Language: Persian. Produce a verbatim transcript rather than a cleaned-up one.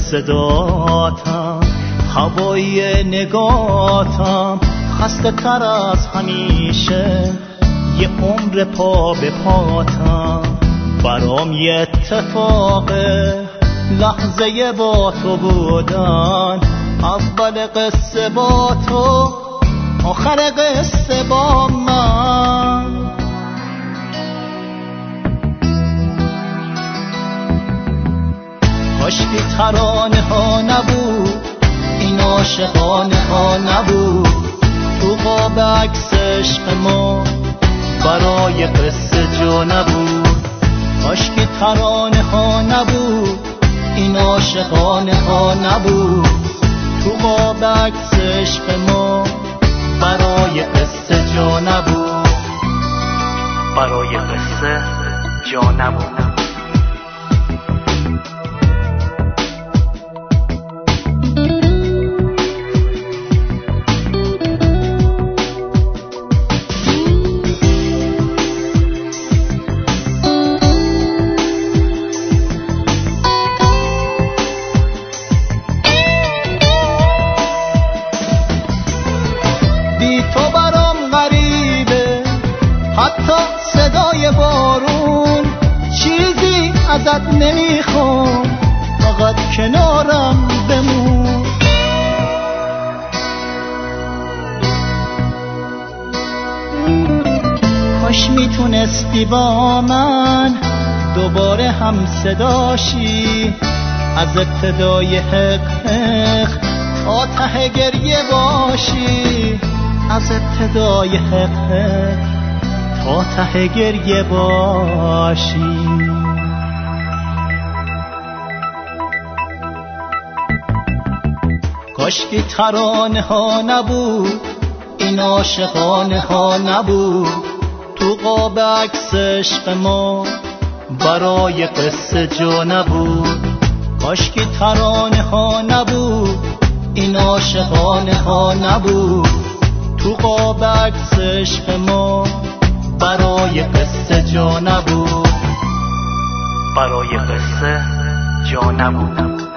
صداتم، هوای نگاتم خسته تر از همیشه، یه عمر پا به پاتم. برام یه اتفاقه لحظه با تو بودن، اول قصه با تو، آخر قصه با من. کاشکی ترانه ها نبود، این عاشقانه ها نبود، تو قاب عکس عشق ما برای قصه جا نبود. کاشکی ترانه ها نبود، این عاشقانه ها نبود، تو قاب عکس عشق ما برای قصه جا نبود، برای قصه جا نبود. حتی صدای بارون چیزی ازت نمیخوام، فقط کنارم بمون. کاش میتونستی با من دوباره هم صداشی، از ابتدای حق حق تا ته گریه باشی، از ابتدای حق حق تا ته گریه باشی. کاشکی ترانه ها نبود، این عاشقانه ها نبود، تو قاب عکس عشق ما برای قصه جا نبود. کاشکی ترانه ها نبود، این عاشقانه ها نبود، تو قاب عکس عشق ما برای قصه جا نبود، برای قصه جا نبود.